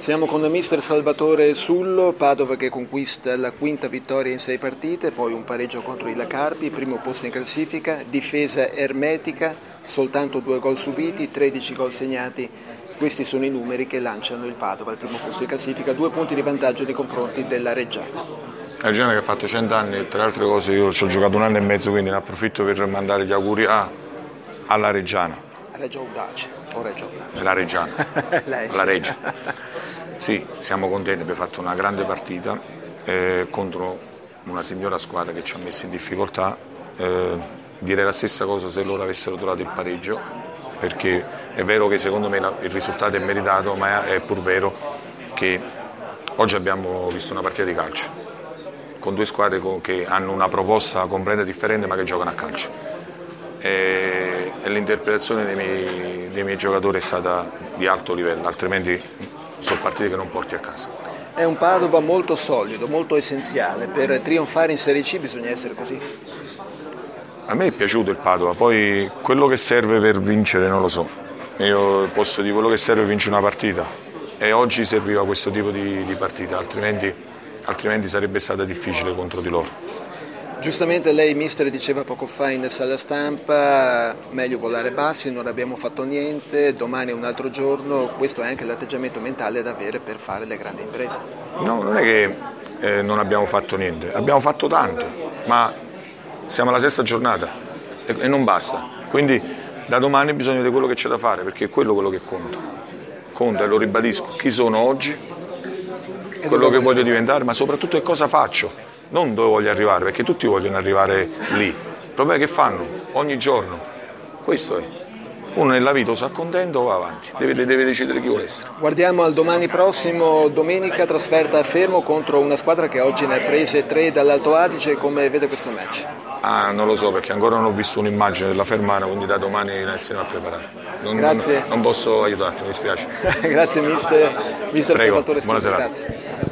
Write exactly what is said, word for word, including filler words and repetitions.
Siamo con il mister Salvatore Sullo, Padova che conquista la quinta vittoria in sei partite, poi un pareggio contro il Carpi, primo posto in classifica, difesa ermetica, soltanto due gol subiti, tredici gol segnati. Questi sono i numeri che lanciano il Padova al primo posto in classifica, due punti di vantaggio nei confronti della Reggiana. La Reggiana che ha fatto cento anni, tra le altre cose io ci ho giocato un anno e mezzo, quindi ne approfitto per mandare gli auguri a, alla Reggiana. Reggio Audace o Reggio Audace? La Reggiana, la Reggia. Sì, siamo contenti, abbiamo fatto una grande partita eh, contro una signora squadra che ci ha messo in difficoltà. Eh, direi la stessa cosa se loro avessero trovato il pareggio, perché è vero che secondo me la, il risultato è meritato, ma è pur vero che oggi abbiamo visto una partita di calcio con due squadre che hanno una proposta completamente differente ma che giocano a calcio. E, e l'interpretazione dei miei, dei miei giocatori è stata di alto livello, altrimenti sono partite che non porti a casa. È un Padova molto solido, molto essenziale, per trionfare in Serie C bisogna essere così. A me è piaciuto il Padova, poi quello che serve per vincere non lo so, io posso dire quello che serve per vincere una partita e oggi serviva questo tipo di, di partita, altrimenti, altrimenti sarebbe stata difficile contro di loro. Giustamente lei, mister, diceva poco fa in sala stampa, meglio volare bassi, non abbiamo fatto niente, domani è un altro giorno, questo è anche l'atteggiamento mentale da avere per fare le grandi imprese. No, non è che eh, non abbiamo fatto niente, abbiamo fatto tanto, ma siamo alla sesta giornata e, e non basta, quindi da domani bisogna vedere quello che c'è da fare, perché è quello quello che conta, conta e lo ribadisco, chi sono oggi, quello che voglio diventare, ma soprattutto che cosa faccio. Non dove voglio arrivare, perché tutti vogliono arrivare lì. Il problema è che fanno ogni giorno. Questo è. Uno nella vita o si accontenta o va avanti. Deve, deve decidere chi vuole essere. Guardiamo al domani prossimo, domenica, trasferta a Fermo contro una squadra che oggi ne ha prese tre dall'Alto Adige. Come vede questo match? Ah, non lo so, perché ancora non ho visto un'immagine della Fermana, quindi da domani iniziamo a preparare. Non, Grazie. Non, non posso aiutarti, mi dispiace. Grazie mister, mister Prego, Salvatore Sullo. buona serata. Grazie.